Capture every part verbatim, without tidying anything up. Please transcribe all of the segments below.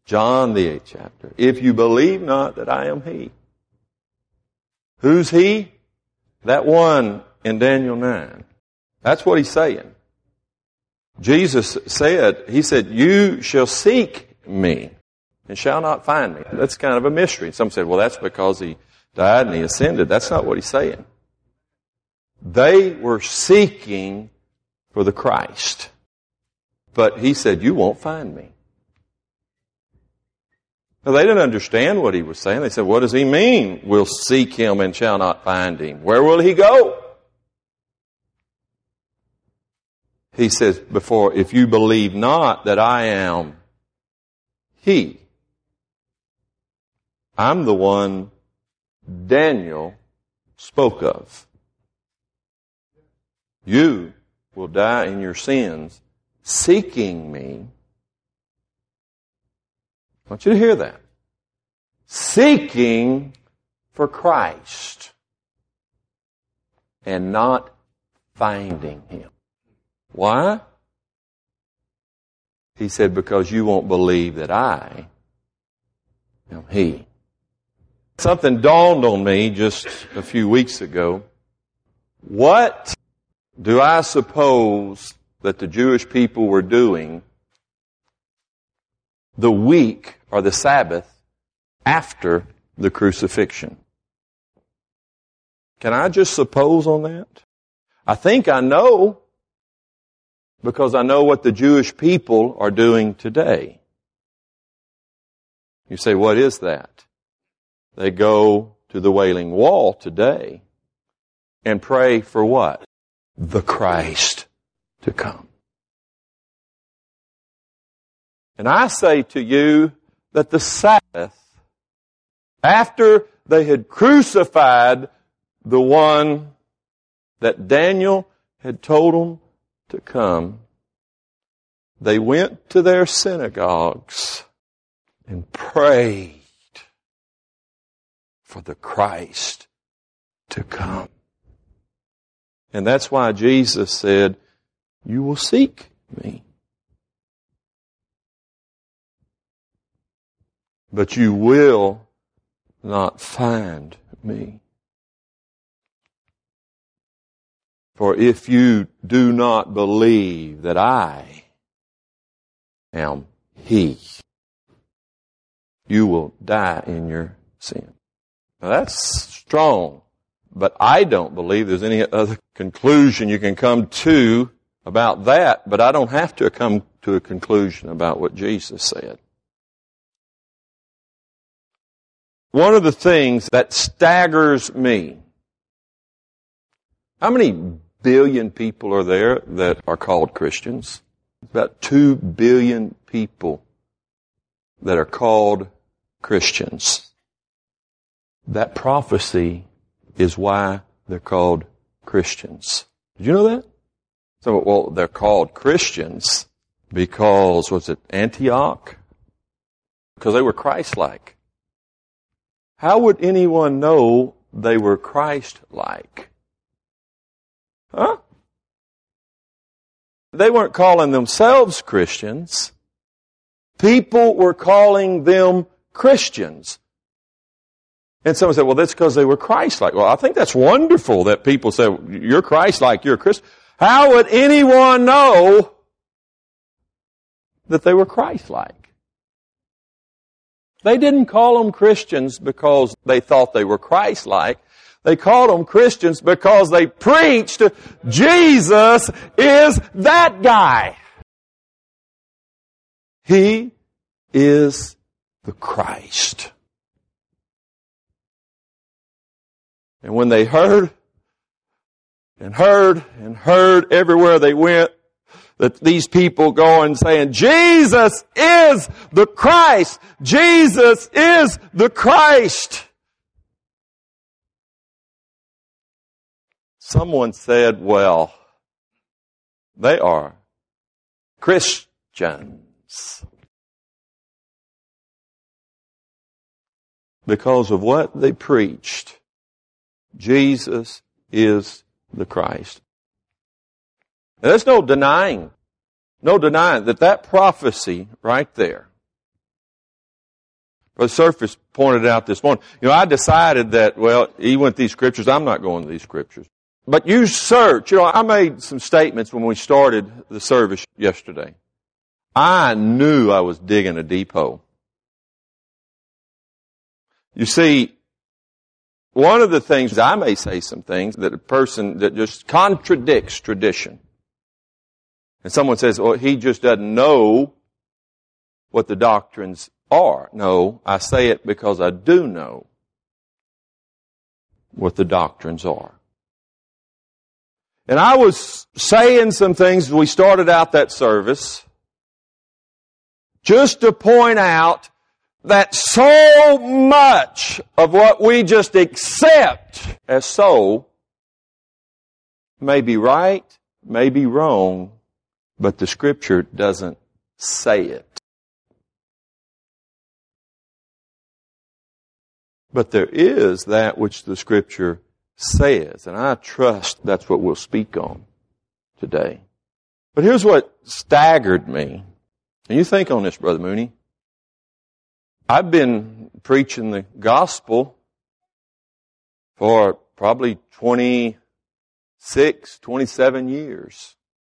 John, the eighth chapter. If you believe not that I am He. Who's He? That one in Daniel nine. That's what He's saying. Jesus said, He said, you shall seek me and shall not find me. That's kind of a mystery. Some said, well, that's because He died and He ascended. That's not what He's saying. They were seeking for the Christ. But He said, you won't find me. Now, they didn't understand what He was saying. They said, what does He mean? We'll seek Him and shall not find Him. Where will He go? He says before, if you believe not that I am He. I'm the one Daniel spoke of. You will die in your sins seeking me. I want you to hear that. Seeking for Christ and not finding Him. Why? He said, because you won't believe that I am He. Something dawned on me just a few weeks ago. What do I suppose that the Jewish people were doing the week or the Sabbath after the crucifixion? Can I just suppose on that? I think I know, because I know what the Jewish people are doing today. You say, what is that? They go to the Wailing Wall today and pray for what? The Christ to come. And I say to you that the Sabbath, after they had crucified the one that Daniel had told them to come, they went to their synagogues and prayed for the Christ to come. And that's why Jesus said, you will seek me, but you will not find me. For if you do not believe that I am He, you will die in your sin. Now that's strong, but I don't believe there's any other conclusion you can come to about that, but I don't have to come to a conclusion about what Jesus said. One of the things that staggers me, how many billion people are there that are called Christians? About two billion people that are called Christians. That prophecy is why they're called Christians. Did you know that? So, well, they're called Christians because, was it Antioch? Because they were Christ-like. How would anyone know they were Christ-like? Huh? They weren't calling themselves Christians. People were calling them Christians. And someone said, well, that's because they were Christ-like. Well, I think that's wonderful that people say, you're Christ-like, you're a Christian. How would anyone know that they were Christ-like? They didn't call them Christians because they thought they were Christ-like. They called them Christians because they preached Jesus is that guy. He is the Christ. And when they heard and heard and heard everywhere they went that these people going saying, Jesus is the Christ. Jesus is the Christ. Someone said, well, they are Christians. Because of what they preached. Jesus is the Christ. Now, there's no denying, no denying that that prophecy right there Brother Surface pointed out this morning. You know, I decided that, well, he went these scriptures. I'm not going to these scriptures. But you search. You know, I made some statements when we started the service yesterday. I knew I was digging a deep hole. You see, one of the things, I may say some things that a person that just contradicts tradition. And someone says, well, he just doesn't know what the doctrines are. No, I say it because I do know what the doctrines are. And I was saying some things as we started out that service just to point out that so much of what we just accept as so may be right, may be wrong, but the Scripture doesn't say it. But there is that which the Scripture says, and I trust that's what we'll speak on today. But here's what staggered me. And you think on this, Brother Mooney. I've been preaching the gospel for probably twenty-six, twenty-seven years.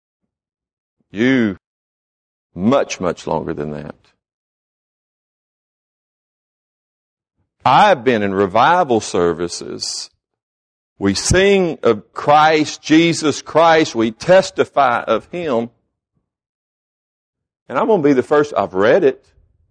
You, much, much longer than that. I've been in revival services. We sing of Christ, Jesus Christ. We testify of Him. And I'm going to be the first. I've read it.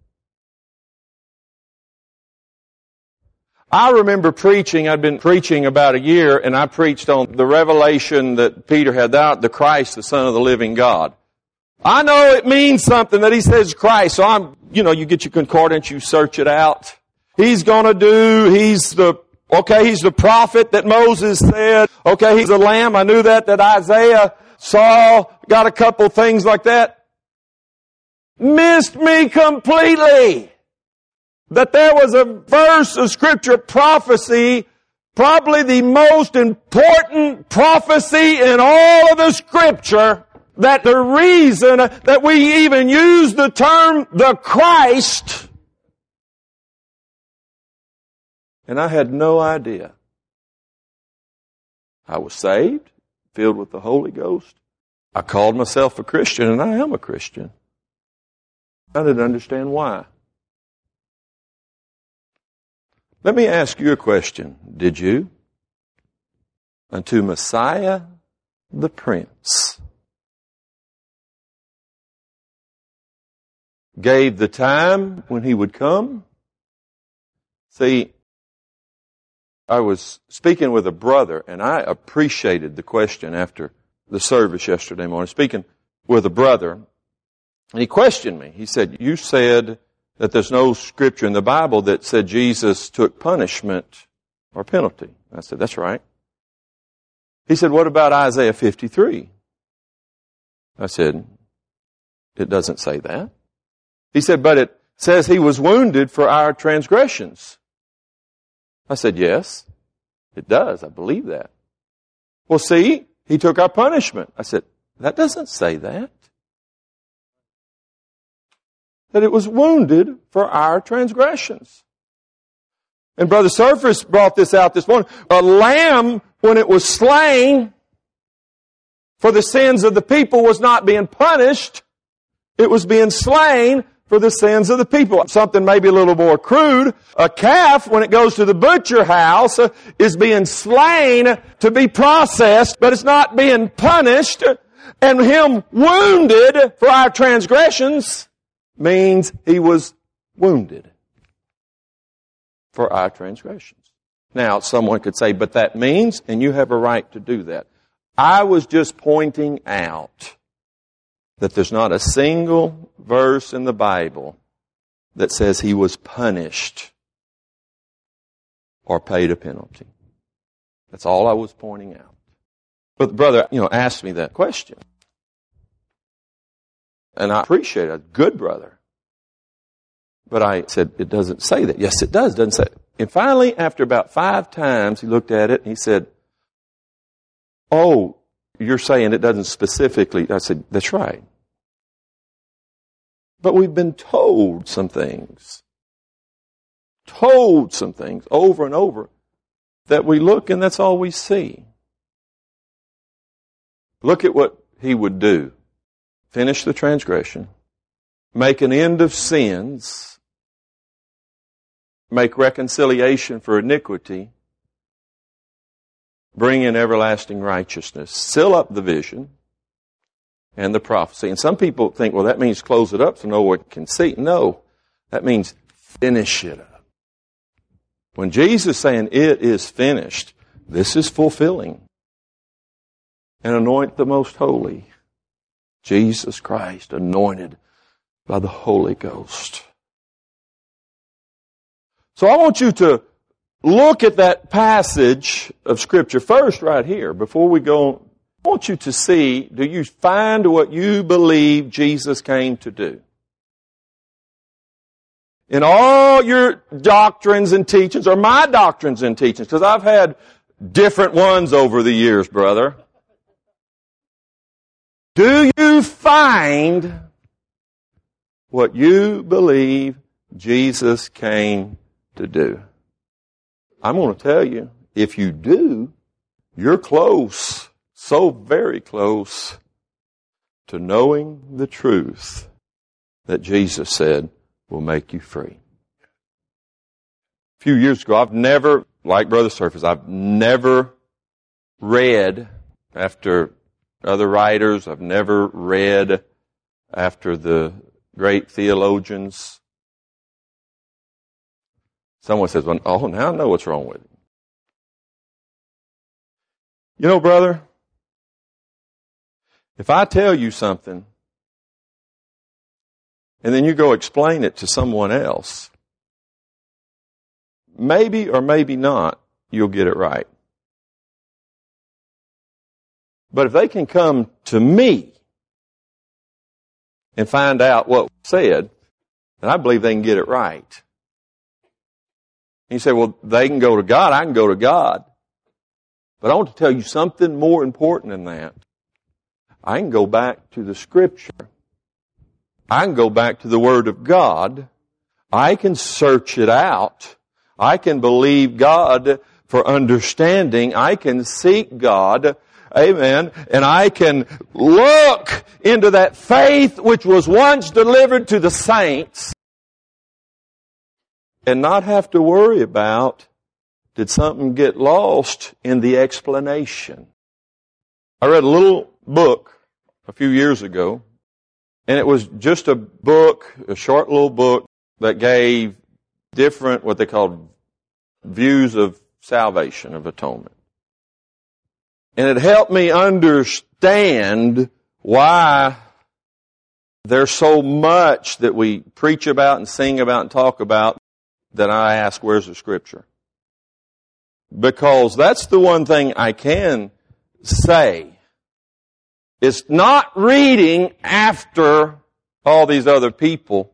I remember preaching, I'd been preaching about a year, and I preached on the revelation that Peter had out, the Christ, the Son of the living God. I know it means something that he says Christ, so I'm, you know, you get your concordance, you search it out. He's gonna do, he's the, okay, he's the prophet that Moses said. Okay, he's the lamb, I knew that, that Isaiah saw, got a couple things like that. Missed me completely. That there was a verse of Scripture prophecy, probably the most important prophecy in all of the Scripture, that the reason that we even use the term the Christ, and I had no idea. I was saved, filled with the Holy Ghost. I called myself a Christian, and I am a Christian. I didn't understand why. Let me ask you a question. Did you? Unto Messiah the Prince gave the time when He would come. See, I was speaking with a brother, and I appreciated the question after the service yesterday morning. Speaking with a brother, and he questioned me. He said, you said that there's no scripture in the Bible that said Jesus took punishment or penalty. I said, that's right. He said, what about Isaiah fifty-three? I said, it doesn't say that. He said, but it says He was wounded for our transgressions. I said, yes, it does. I believe that. Well, see, He took our punishment. I said, that doesn't say that. That it was wounded for our transgressions. And Brother Surface brought this out this morning. A lamb, when it was slain for the sins of the people, was not being punished. It was being slain for the sins of the people. Something maybe a little more crude. A calf, when it goes to the butcher house, is being slain to be processed, but it's not being punished. And Him wounded for our transgressions means He was wounded for our transgressions. Now, someone could say, but that means, and you have a right to do that. I was just pointing out that there's not a single verse in the Bible that says He was punished or paid a penalty. That's all I was pointing out. But the brother, you know, asked me that question. And I appreciate it. A good brother. But I said, it doesn't say that. Yes, it does. It doesn't say it. And finally, after about five times, he looked at it and he said, oh, you're saying it doesn't specifically. I said, that's right. But we've been told some things told some things over and over that we look and that's all we see. Look at what he would do. Finish the transgression. Make an end of sins. Make reconciliation for iniquity. Bring in everlasting righteousness. Seal up the vision and the prophecy. And some people think, well, that means close it up so no one can see. No, that means finish it up. When Jesus is saying it is finished, this is fulfilling. And anoint the most holy, Jesus Christ, anointed by the Holy Ghost. So I want you to look at that passage of Scripture first right here before we go. I want you to see, do you find what you believe Jesus came to do? In all your doctrines and teachings, or my doctrines and teachings, because I've had different ones over the years, brother. Do you find what you believe Jesus came to do? I'm going to tell you, if you do, you're close, so very close to knowing the truth that Jesus said will make you free. A few years ago, I've never, like Brother Surface, I've never read after other writers. I've never read after the great theologians. Someone says, well, oh, now I know what's wrong with it. You know, brother, if I tell you something, and then you go explain it to someone else, maybe or maybe not, you'll get it right. But if they can come to me and find out what was said, then I believe they can get it right. And you say, well, they can go to God, I can go to God. But I want to tell you something more important than that. I can go back to the Scripture. I can go back to the Word of God. I can search it out. I can believe God for understanding. I can seek God. Amen. And I can look into that faith which was once delivered to the saints and not have to worry about, did something get lost in the explanation? I read a little book a few years ago, and it was just a book, a short little book that gave different, what they called views of salvation, of atonement. And it helped me understand why there's so much that we preach about and sing about and talk about that I ask, where's the Scripture? Because that's the one thing I can say. It's not reading after all these other people.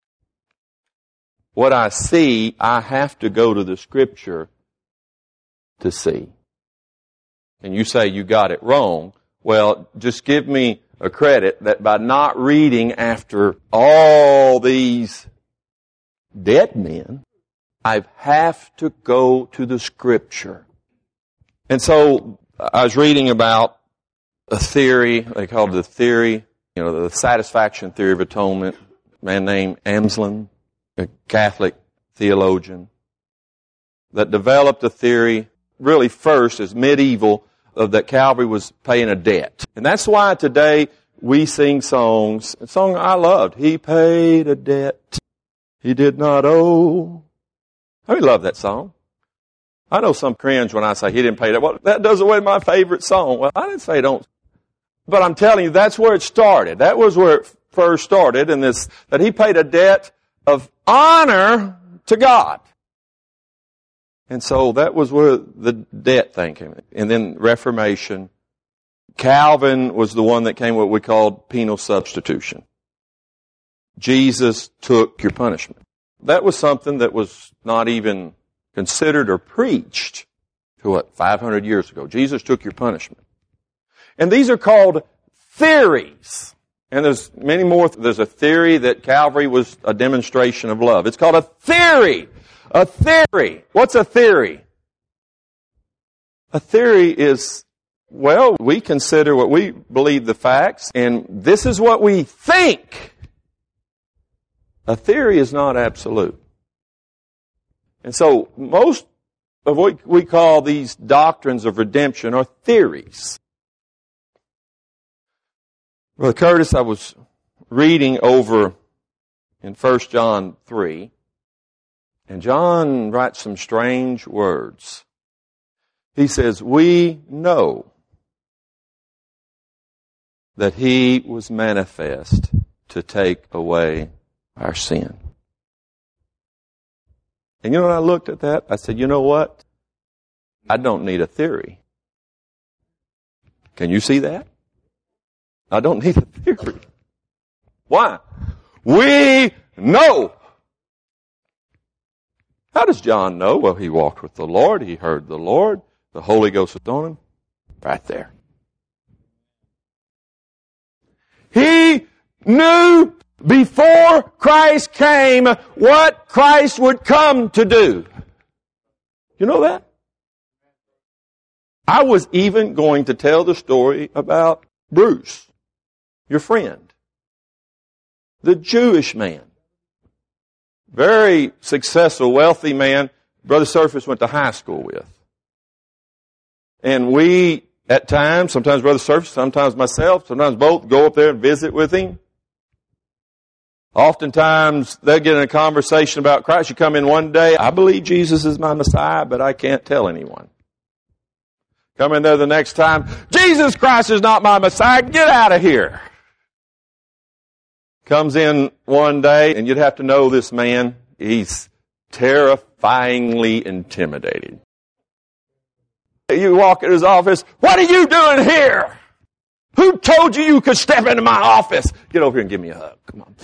What I see, I have to go to the Scripture to see. And you say you got it wrong. Well, just give me a credit that by not reading after all these dead men, I have to go to the Scripture. And so I was reading about a theory, they called it the theory, you know, the satisfaction theory of atonement, a man named Amsden, a Catholic theologian, that developed a theory really first as medieval of that Calvary was paying a debt. And that's why today we sing songs, a song I loved, He paid a debt He did not owe. I really love that song. I know some cringe when I say He didn't pay that. Well, that does away with my favorite song. Well, I didn't say don't. But I'm telling you, that's where it started. That was where it first started, in this, that He paid a debt of honor to God. And so that was where the debt thing came in. And then Reformation. Calvin was the one that came with what we called penal substitution. Jesus took your punishment. That was something that was not even considered or preached to what, five hundred years ago. Jesus took your punishment. And these are called theories. And there's many more. There's a theory that Calvary was a demonstration of love. It's called a theory A theory. What's a theory? A theory is, well, we consider what we believe the facts, and this is what we think. A theory is not absolute. And so most of what we call these doctrines of redemption are theories. Brother Curtis, I was reading over in First John three, and John writes some strange words. He says, we know that He was manifest to take away our sin. And you know, when I looked at that, I said, you know what? I don't need a theory. Can you see that? I don't need a theory. Why? We know. How does John know? Well, he walked with the Lord. He heard the Lord. The Holy Ghost was on him. Right there. He knew before Christ came what Christ would come to do. You know that? I was even going to tell the story about Bruce, your friend, the Jewish man. Very successful, wealthy man, Brother Surface went to high school with. And we, at times, sometimes Brother Surface, sometimes myself, sometimes both, go up there and visit with him. Oftentimes, they'll get in a conversation about Christ. You come in one day, I believe Jesus is my Messiah, but I can't tell anyone. Come in there the next time, Jesus Christ is not my Messiah, get out of here. Comes in one day, and you'd have to know this man, he's terrifyingly intimidating. You walk in his office, what are you doing here? Who told you you could step into my office? Get over here and give me a hug. Come on.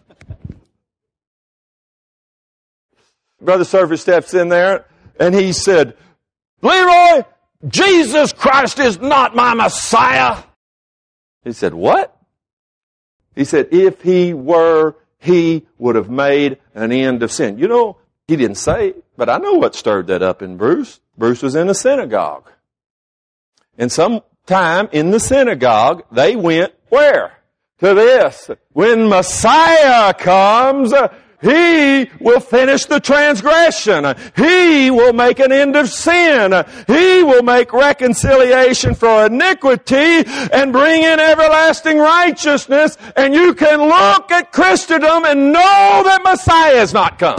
Brother Surface steps in there, and he said, Leroy, Jesus Christ is not my Messiah. He said, what? He said, if he were, he would have made an end of sin. You know, he didn't say it, but I know what stirred that up in Bruce. Bruce was in a synagogue. And sometime in the synagogue, they went where? To this. When Messiah comes, He will finish the transgression. He will make an end of sin. He will make reconciliation for iniquity and bring in everlasting righteousness. And you can look at Christendom and know that Messiah has not come.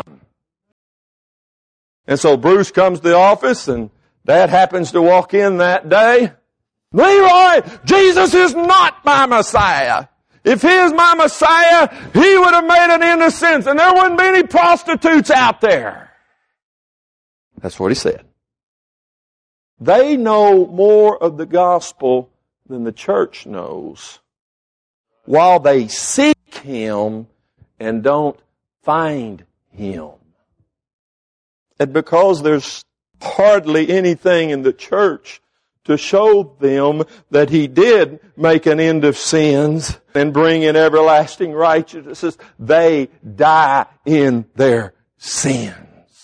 And so Bruce comes to the office, and Dad happens to walk in that day. Leroy, Jesus is not my Messiah. If He is my Messiah, He would have made an end of sins, and there wouldn't be any prostitutes out there. That's what he said. They know more of the gospel than the church knows, while they seek Him and don't find Him. And because there's hardly anything in the church to show them that He did make an end of sins and bring in everlasting righteousness, they die in their sins.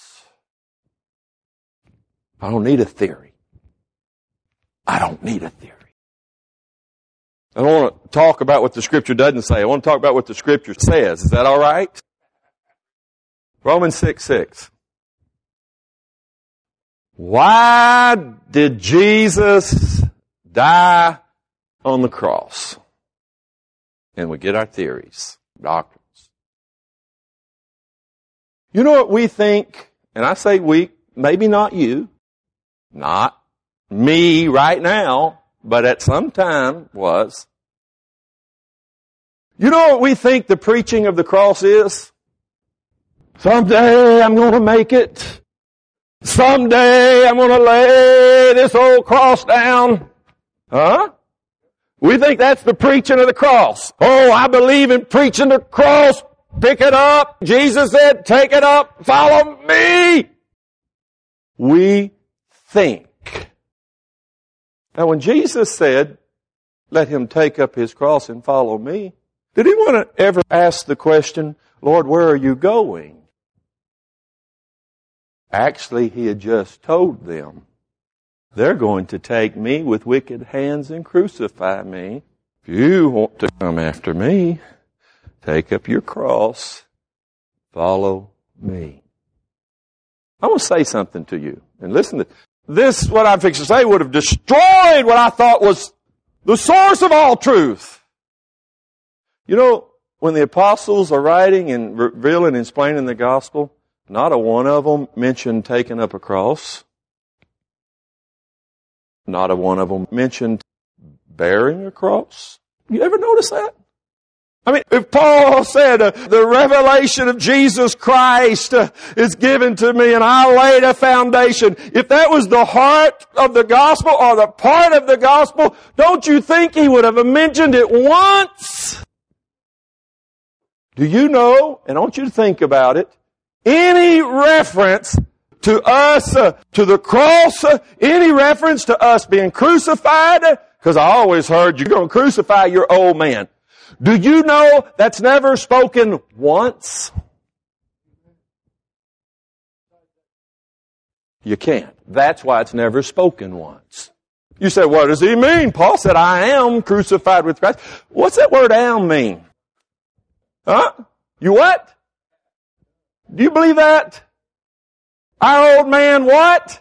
I don't need a theory. I don't need a theory. I don't want to talk about what the Scripture doesn't say. I want to talk about what the Scripture says. Is that all right? Romans six six. Why did Jesus die on the cross? And we get our theories, doctrines. You know what we think, and I say we, maybe not you, not me right now, but at some time was. You know what we think the preaching of the cross is? Someday I'm going to make it. Someday I'm going to lay this old cross down. Huh? We think that's the preaching of the cross. Oh, I believe in preaching the cross. Pick it up. Jesus said, take it up. Follow me. We think. Now when Jesus said, let Him take up His cross and follow me, did He want to ever ask the question, Lord, where are you going? Actually, he had just told them, they're going to take me with wicked hands and crucify me. If you want to come after me, take up your cross, follow me. I want to say something to you. And listen to this. What I'm fixing to say would have destroyed what I thought was the source of all truth. You know, when the apostles are writing and revealing and explaining the gospel, not a one of them mentioned taking up a cross. Not a one of them mentioned bearing a cross. You ever notice that? I mean, if Paul said, uh, the revelation of Jesus Christ uh, is given to me and I laid a foundation, if that was the heart of the gospel or the part of the gospel, don't you think he would have mentioned it once? Do you know, and I want you to think about it, any reference to us, uh, to the cross, uh, any reference to us being crucified, because I always heard you're going to crucify your old man. Do you know that's never spoken once? You can't. That's why it's never spoken once. You say, what does he mean? Paul said, I am crucified with Christ. What's that word am mean? Huh? You what? Do you believe that? Our old man what?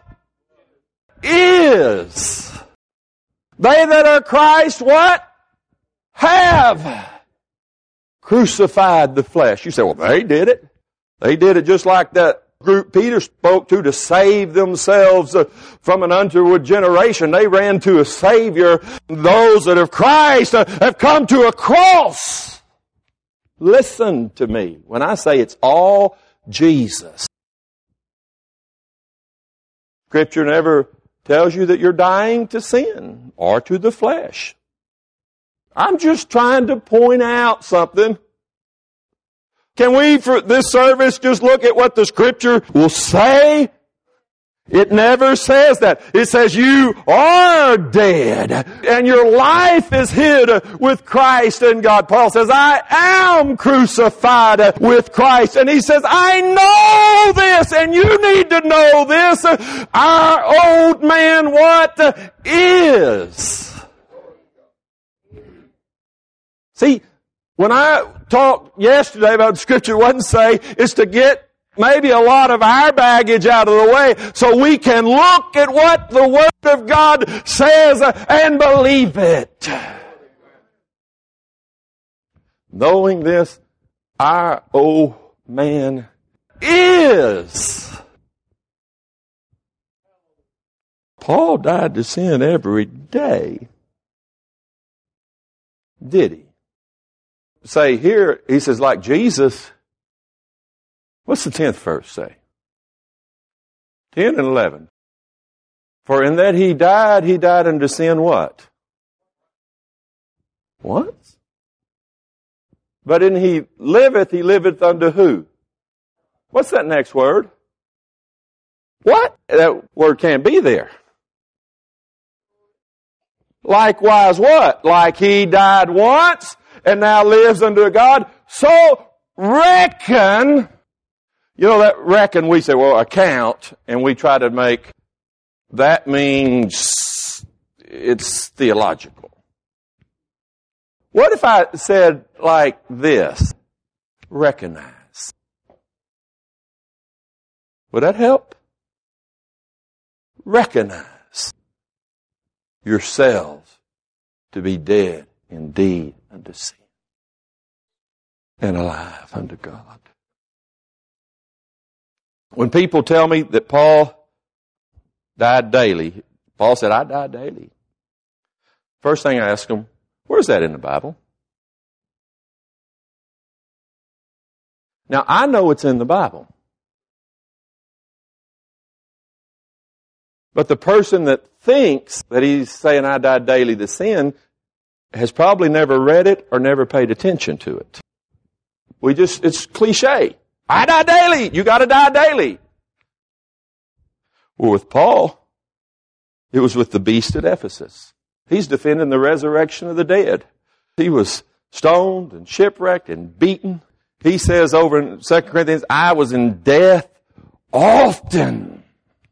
Is. They that are Christ what? Have crucified the flesh. You say, well, they did it. They did it just like that group Peter spoke to to save themselves from an untoward generation. They ran to a Savior. Those that have Christ have come to a cross. Listen to me. When I say it's all Jesus. Scripture never tells you that you're dying to sin or to the flesh. I'm just trying to point out something. Can we, for this service, just look at what the Scripture will say? It never says that. It says you are dead and your life is hid with Christ in God. Paul says, I am crucified with Christ. And he says, I know this and you need to know this. Our old man what is. See, when I talked yesterday about the Scripture, it wasn't say it's to get maybe a lot of our baggage out of the way so we can look at what the Word of God says and believe it. Knowing this, our old man is. Paul died to sin every day. Did he? Say here, he says, like Jesus. What's the tenth verse say? Ten and eleven. For in that he died, he died unto sin what? Once. But in he liveth, he liveth unto who? What's that next word? What? That word can't be there. Likewise what? Like he died once and now lives unto God. So reckon. You know that reckon, we say, well, account, and we try to make, that means it's theological. What if I said like this? Recognize. Would that help? Recognize yourselves to be dead indeed unto sin and alive unto God. When people tell me that Paul died daily, Paul said, I die daily. First thing I ask them, where's that in the Bible? Now, I know it's in the Bible. But the person that thinks that he's saying I die daily to sin has probably never read it or never paid attention to it. We just, it's cliche. I die daily. You got to die daily. Well, with Paul, it was with the beast at Ephesus. He's defending the resurrection of the dead. He was stoned and shipwrecked and beaten. He says over in Second Corinthians, I was in death often.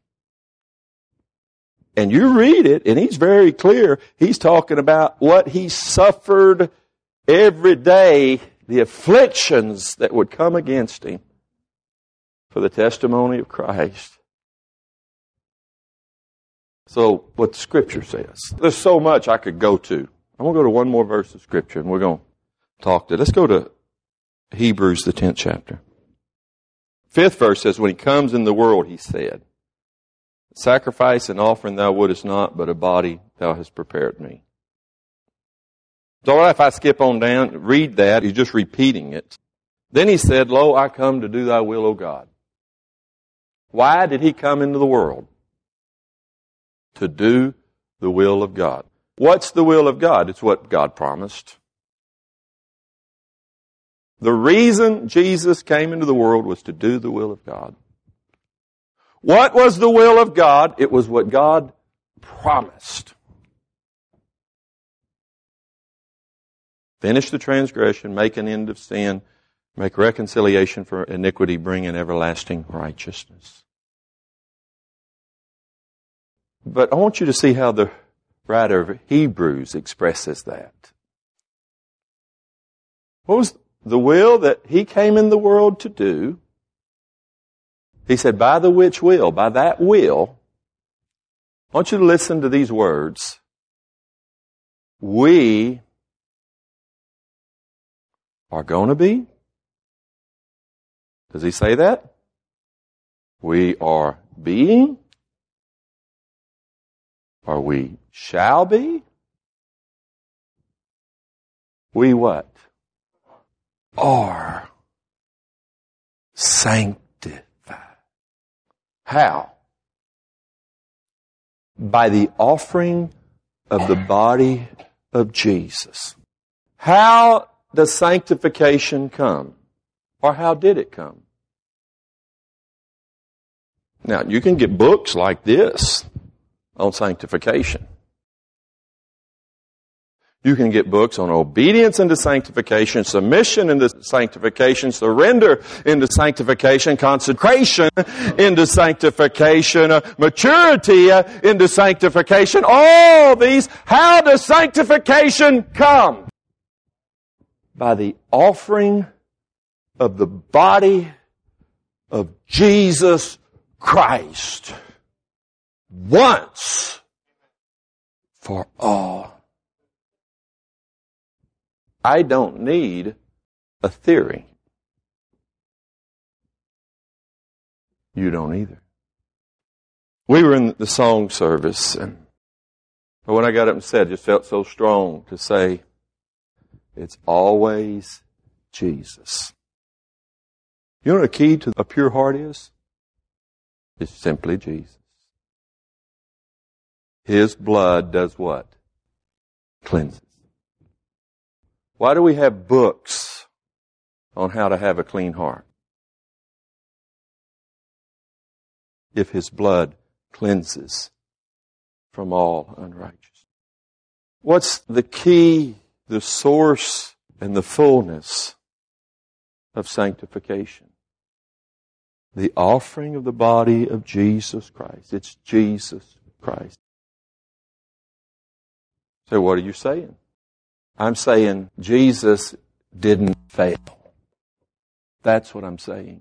And you read it, and he's very clear. He's talking about what he suffered every day, the afflictions that would come against him for the testimony of Christ. So, what the Scripture says. There's so much I could go to. I'm going to go to one more verse of Scripture, and we're going to talk to it. Let's go to Hebrews, the tenth chapter. Fifth verse says, when he comes in the world, he said, sacrifice and offering thou wouldest not, but a body thou hast prepared me. It's all right if I skip on down, read that, he's just repeating it. Then he said, lo, I come to do thy will, O God. Why did he come into the world? To do the will of God. What's the will of God? It's what God promised. The reason Jesus came into the world was to do the will of God. What was the will of God? It was what God promised. Finish the transgression, make an end of sin, make reconciliation for iniquity, bring in everlasting righteousness. But I want you to see how the writer of Hebrews expresses that. What was the will that he came in the world to do? He said, by the which will, by that will, I want you to listen to these words. We are going to be. Does he say that? We are being. Or we shall be. We what? Are sanctified. How? By the offering of the body of Jesus. How does sanctification come? Or how did it come? Now, you can get books like this on sanctification. You can get books on obedience into sanctification, submission into sanctification, surrender into sanctification, consecration into sanctification, uh, maturity uh, into sanctification. All these, how does sanctification come? By the offering of the body of Jesus Christ. Once for all. I don't need a theory. You don't either. We were in the song service, and but when I got up and said, it just felt so strong to say, it's always Jesus. You know what the key to a pure heart is? It's simply Jesus. His blood does what? Cleanses. Why do we have books on how to have a clean heart? If His blood cleanses from all unrighteousness. What's the key, the source, and the fullness of sanctification? The offering of the body of Jesus Christ. It's Jesus Christ. So what are you saying? I'm saying Jesus didn't fail. That's what I'm saying.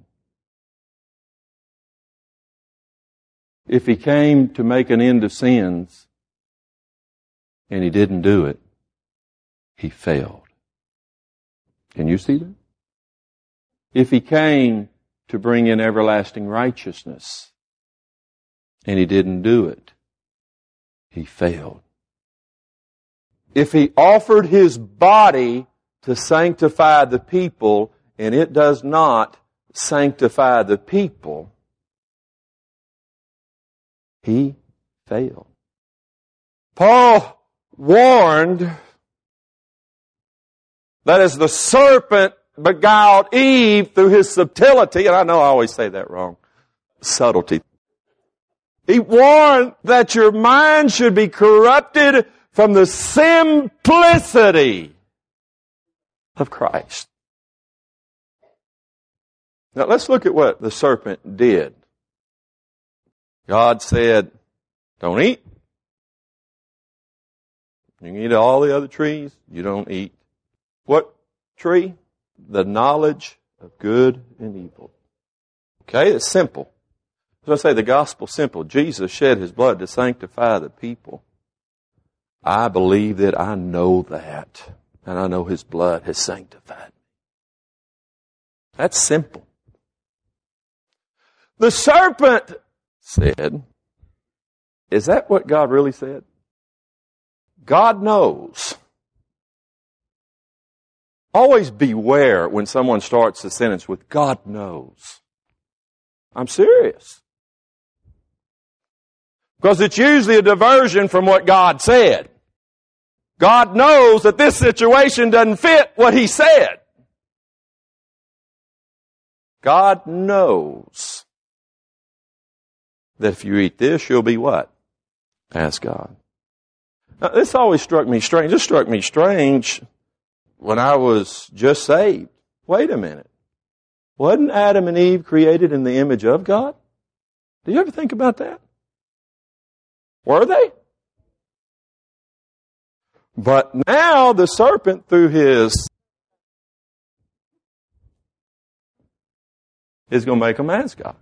If He came to make an end of sins and He didn't do it, He failed. Can you see that? If He came to bring in everlasting righteousness and He didn't do it, He failed. If He offered His body to sanctify the people and it does not sanctify the people, He failed. Paul warned that as the serpent beguiled Eve through his subtlety, and I know I always say that wrong, subtlety. He warned that your mind should be corrupted from the simplicity of Christ. Now let's look at what the serpent did. God said, don't eat. You can eat all the other trees. You don't eat. What tree? The knowledge of good and evil. Okay, it's simple. As I say, the gospel's simple. Jesus shed His blood to sanctify the people. I believe that. I know that. And I know His blood has sanctified me. That's simple. The serpent said, is that what God really said? God knows. Always beware when someone starts a sentence with, God knows. I'm serious. Because it's usually a diversion from what God said. God knows that this situation doesn't fit what He said. God knows that if you eat this, you'll be what? Ask God. Now, this always struck me strange. This struck me strange when I was just saved. Wait a minute. Wasn't Adam and Eve created in the image of God? Do you ever think about that? Were they? But now the serpent, through his, is going to make them ask God.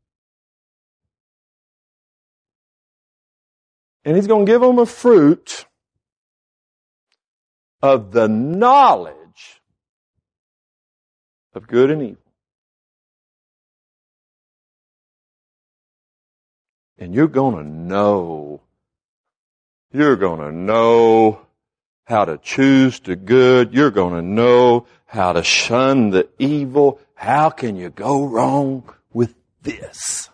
And He's going to give them a fruit of the knowledge of good and evil. And you're going to know, you're going to know how to choose the good. You're going to know how to shun the evil. How can you go wrong with this?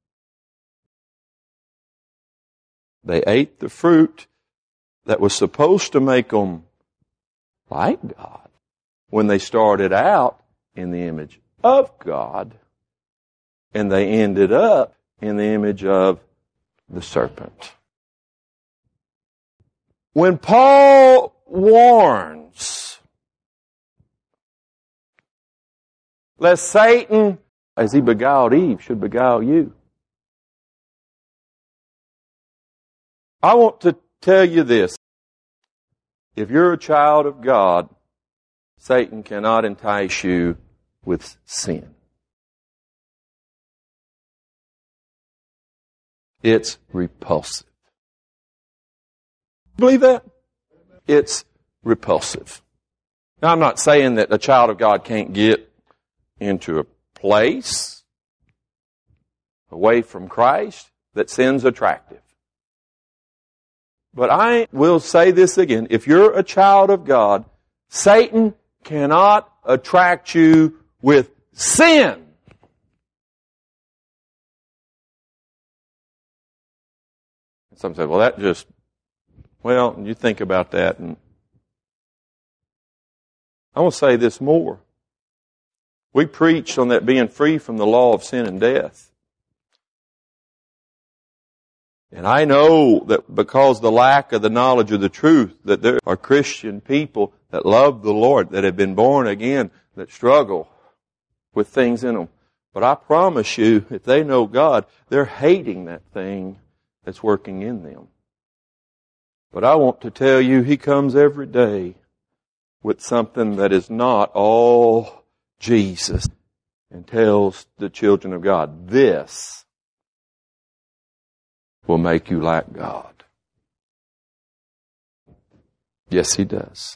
They ate the fruit that was supposed to make them like God when they started out in the image of God, and they ended up in the image of the serpent. When Paul warns, lest Satan, as he beguiled Eve, should beguile you. I want to tell you this. If you're a child of God, Satan cannot entice you with sin. It's repulsive. Believe that? It's repulsive. Now, I'm not saying that a child of God can't get into a place away from Christ that sin's attractive. But I will say this again. If you're a child of God, Satan cannot attract you with sin. Some say, well, that just, well, you think about that. And I want to say this more. We preached on that being free from the law of sin and death. And I know that because the lack of the knowledge of the truth, that there are Christian people that love the Lord, that have been born again, that struggle with things in them. But I promise you, if they know God, they're hating that thing that's working in them. But I want to tell you, He comes every day with something that is not all Jesus and tells the children of God, this will make you like God. Yes, He does.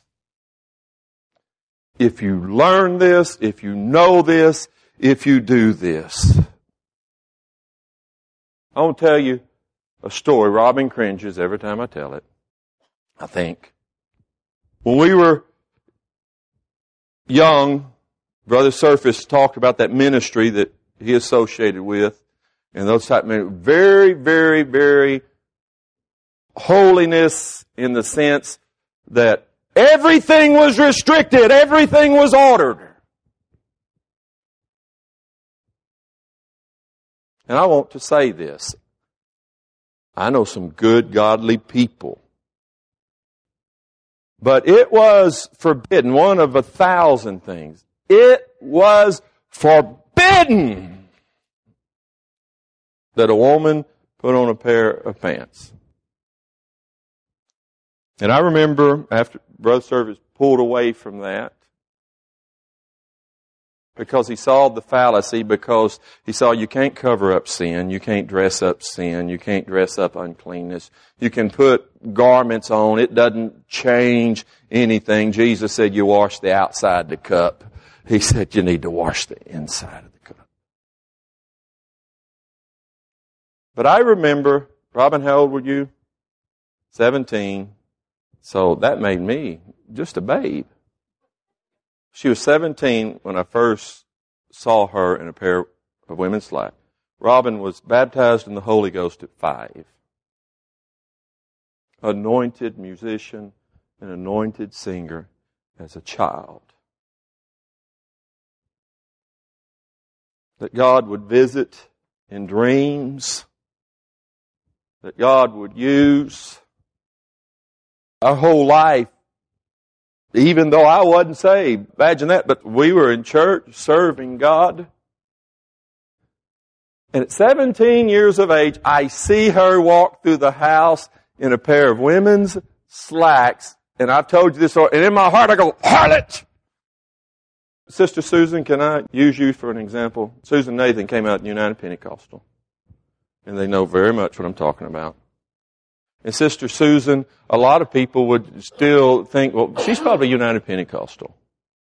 If you learn this, if you know this, if you do this. I want to tell you a story. Robin cringes every time I tell it, I think. When we were young, Brother Surface talked about that ministry that he associated with. And those type of men, very, very, very holiness in the sense that everything was restricted, everything was ordered. And I want to say this. I know some good, godly people. But it was forbidden, one of a thousand things. It was forbidden that a woman put on a pair of pants. And I remember after Brother Service pulled away from that, because he saw the fallacy, because he saw you can't cover up sin, you can't dress up sin, you can't dress up uncleanness. You can put garments on, it doesn't change anything. Jesus said you wash the outside of the cup. He said you need to wash the inside of the cup. But I remember, Robin, how old were you? Seventeen. So that made me just a babe. She was seventeen when I first saw her in a pair of women's slacks. Robin was baptized in the Holy Ghost at five. Anointed musician, an anointed singer as a child. That God would visit in dreams. That God would use. Our whole life, even though I wasn't saved, imagine that, but we were in church serving God. And at seventeen years of age, I see her walk through the house in a pair of women's slacks. And I've told you this, and in my heart I go, harlot! Sister Susan, can I use you for an example? Susan Nathan came out in United Pentecostal. And they know very much what I'm talking about. And Sister Susan, a lot of people would still think, well, she's probably United Pentecostal.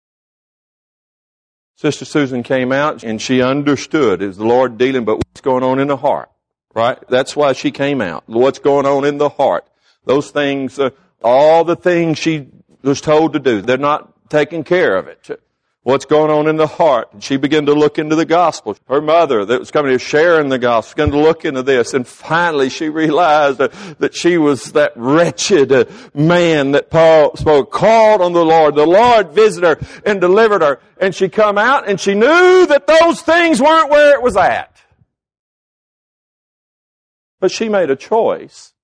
Sister Susan came out and she understood, is the Lord dealing, but what's going on in the heart, right? That's why she came out. What's going on in the heart. Those things, uh, all the things she was told to do, they're not taking care of it. What's going on in the heart? And she began to look into the gospel. Her mother that was coming here sharing the gospel began to look into this. And finally she realized uh, that she was that wretched uh, man that Paul spoke, called on the Lord. The Lord visited her and delivered her. And she come out and she knew that those things weren't where it was at. But she made a choice.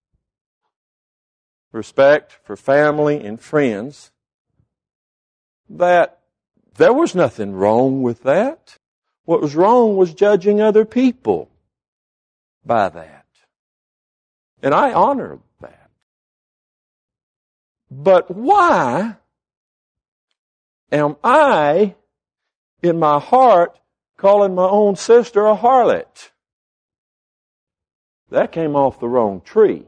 Respect for family and friends. That there was nothing wrong with that. What was wrong was judging other people by that. And I honor that. But why am I, in my heart, calling my own sister a harlot? That came off the wrong tree.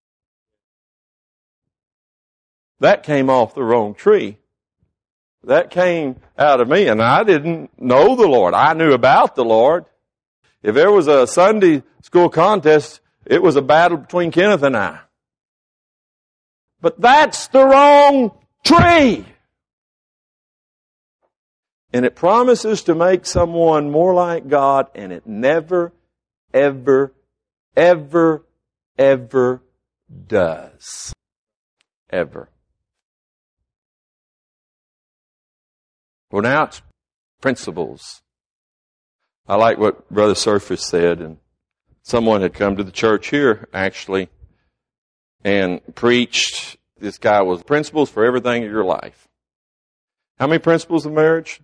That came off the wrong tree. That came out of me, and I didn't know the Lord. I knew about the Lord. If there was a Sunday school contest, it was a battle between Kenneth and I. But that's the wrong tree. And it promises to make someone more like God, and it never, ever, ever, ever does. Ever. Well, now it's principles. I like what Brother Surface said, and someone had come to the church here, actually, and preached. This guy was principles for everything in your life. How many principles of marriage?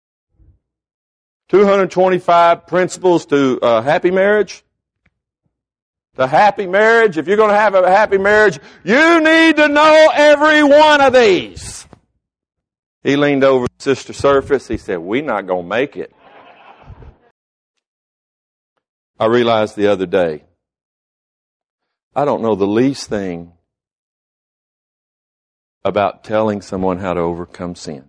two hundred twenty-five principles to a happy marriage. The happy marriage, if you're going to have a happy marriage, you need to know every one of these. He leaned over to Sister Surface. He said, we're not going to make it. I realized the other day, I don't know the least thing about telling someone how to overcome sin.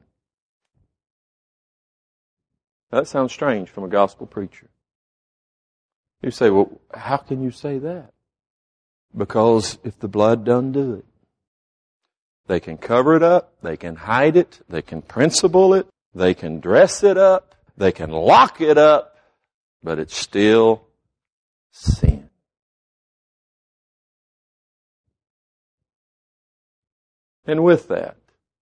That sounds strange from a gospel preacher. You say, well, how can you say that? Because if the blood doesn't do it, they can cover it up, they can hide it, they can principle it, they can dress it up, they can lock it up, but it's still sin. And with that,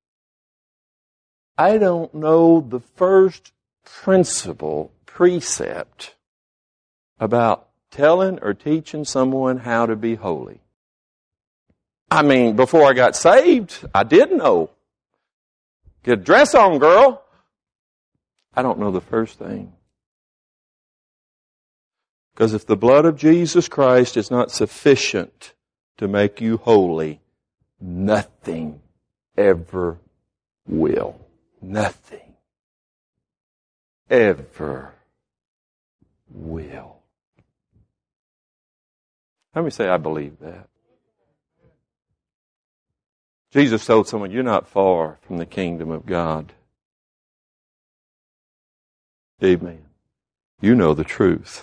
I don't know the first principle, precept about telling or teaching someone how to be holy. I mean, before I got saved, I did know. Get a dress on, girl. I don't know the first thing. Because if the blood of Jesus Christ is not sufficient to make you holy, nothing ever will. Nothing ever will. Let me say I believe that. Jesus told someone, you're not far from the kingdom of God. Amen. You know the truth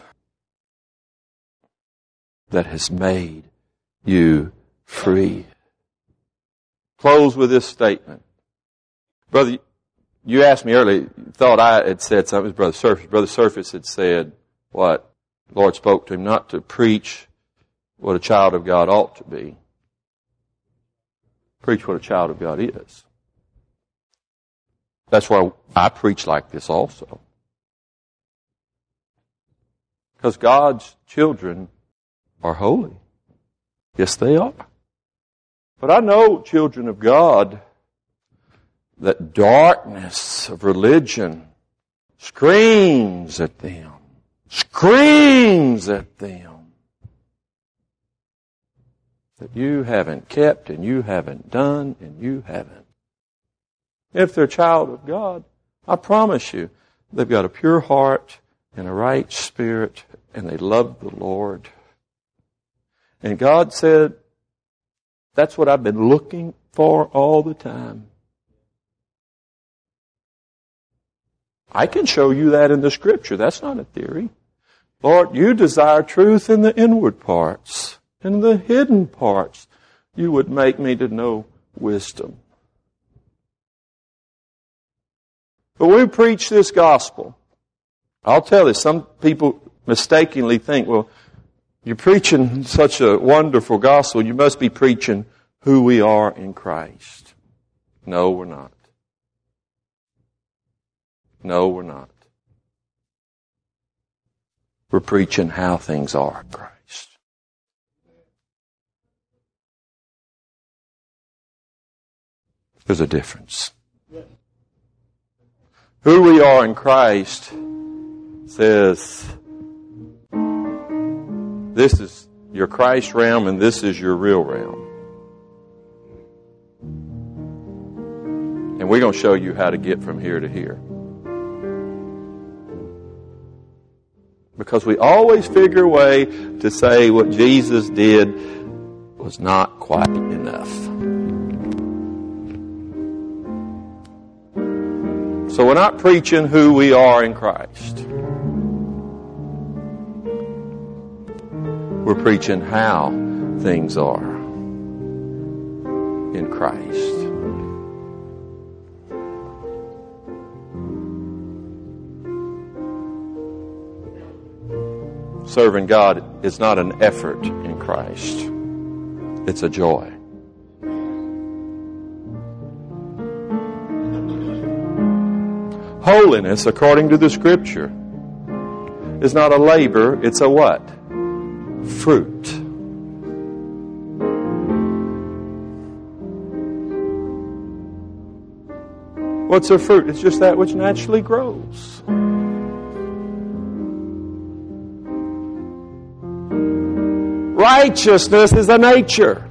that has made you free. Close with this statement. Brother, you asked me earlier, you thought I had said something. Brother Surface. Brother Surface had said what? The Lord spoke to him not to preach what a child of God ought to be. Preach what a child of God is. That's why I preach like this also. Because God's children are holy. Yes, they are. But I know, children of God, that darkness of religion screams at them. Screams at them. That you haven't kept and you haven't done and you haven't. If they're a child of God, I promise you, they've got a pure heart and a right spirit and they love the Lord. And God said, that's what I've been looking for all the time. I can show you that in the Scripture. That's not a theory. Lord, you desire truth in the inward parts. In the hidden parts, you would make me to know wisdom. But when we preach this gospel, I'll tell you, some people mistakenly think, well, you're preaching such a wonderful gospel, you must be preaching who we are in Christ. No, we're not. No, we're not. We're preaching how things are in Christ. There's a difference. Who we are in Christ says, this is your Christ realm and this is your real realm. And we're going to show you how to get from here to here. Because we always figure a way to say what Jesus did was not quite enough. So we're not preaching who we are in Christ. We're preaching how things are in Christ. Serving God is not an effort in Christ. It's a joy. Holiness, according to the Scripture, is not a labor, it's a what? Fruit. What's a fruit? It's just that which naturally grows. Righteousness is a nature.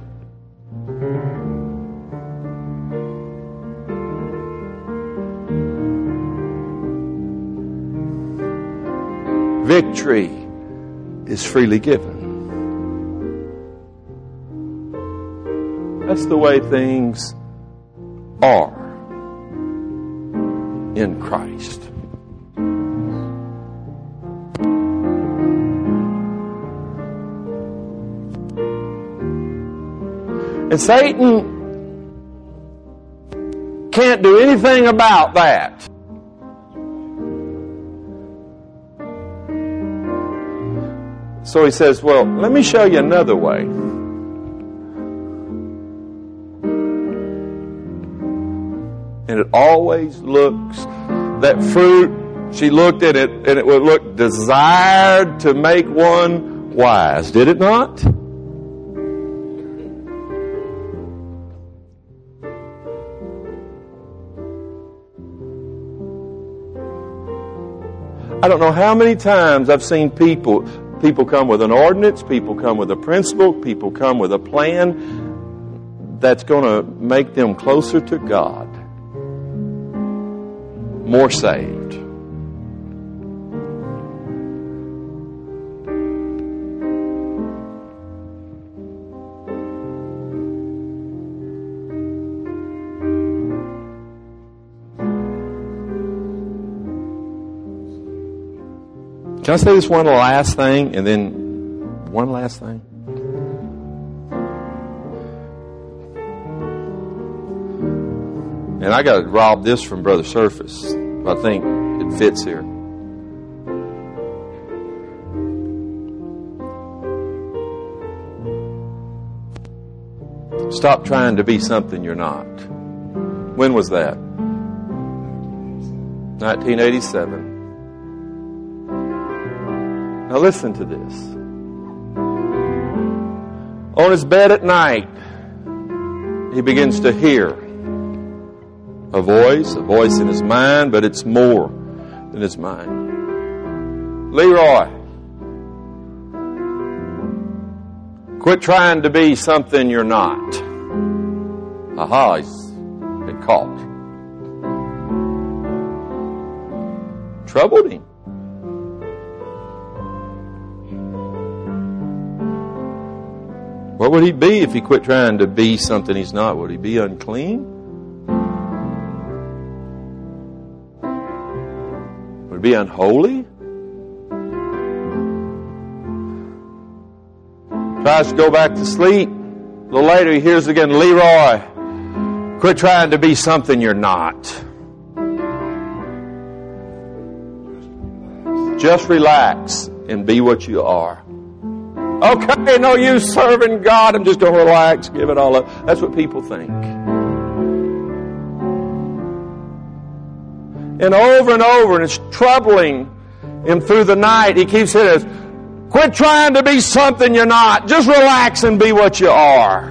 Victory is freely given. That's the way things are in Christ. And Satan can't do anything about that. So he says, well, let me show you another way. And it always looks, that fruit, she looked at it and it would look desired to make one wise. Did it not? I don't know how many times I've seen people People come with an ordinance. People come with a principle. People come with a plan that's going to make them closer to God, more saved. Can I say this one last thing, and then one last thing? And I got to rob this from Brother Surface. I think it fits here. Stop trying to be something you're not. When was that? nineteen eighty-seven. Now listen to this. On his bed at night, he begins to hear a voice, a voice in his mind, but it's more than his mind. Leroy, quit trying to be something you're not. Aha, he's been caught. Troubled him. What would he be if he quit trying to be something he's not? Would he be unclean? Would he be unholy? Tries to go back to sleep. A little later he hears again, Leroy, quit trying to be something you're not. Just relax and be what you are. Okay, no use serving God. I'm just going to relax, give it all up. That's what people think. And over and over, and it's troubling him through the night. He keeps saying this, quit trying to be something you're not. Just relax and be what you are.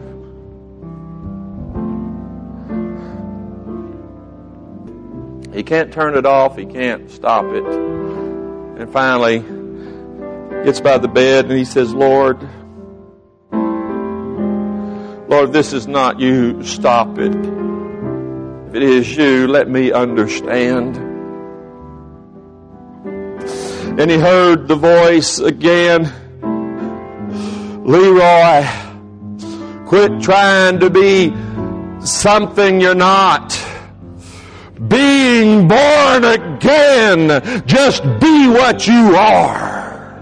He can't turn it off. He can't stop it. And finally, gets by the bed and he says, Lord, Lord, this is not you. Stop it. If it is you, let me understand. And he heard the voice again. Leroy, quit trying to be something you're not. Being born again, just be what you are.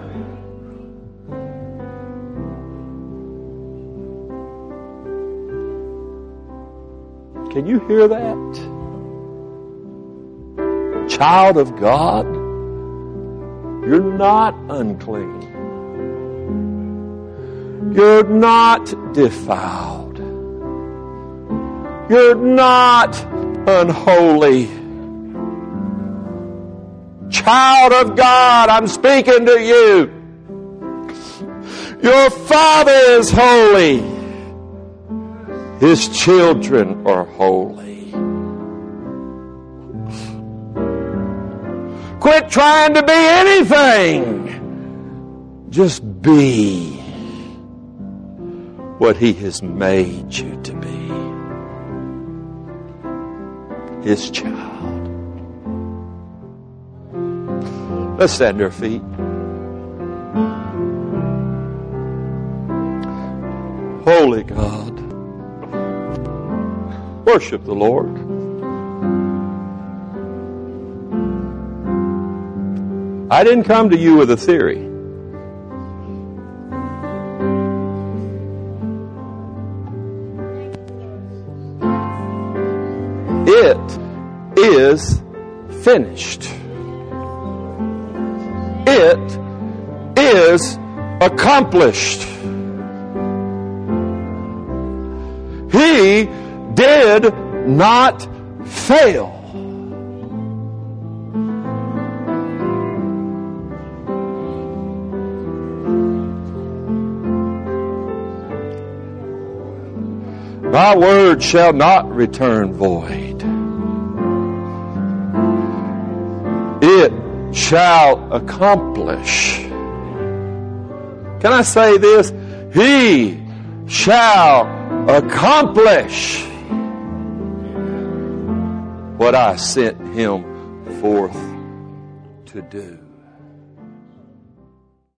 Can you hear that? Child of God, you're not unclean. You're not defiled. You're not unholy. Child of God, I'm speaking to you. Your Father is holy. His children are holy. Quit trying to be anything. Just be what He has made you to be. His child. Let's stand to our feet. Holy God. Worship the Lord. I didn't come to you with a theory. It is finished. It is accomplished. He did not fail. My word shall not return void. It shall accomplish Can I say this? He shall accomplish what I sent him forth to do.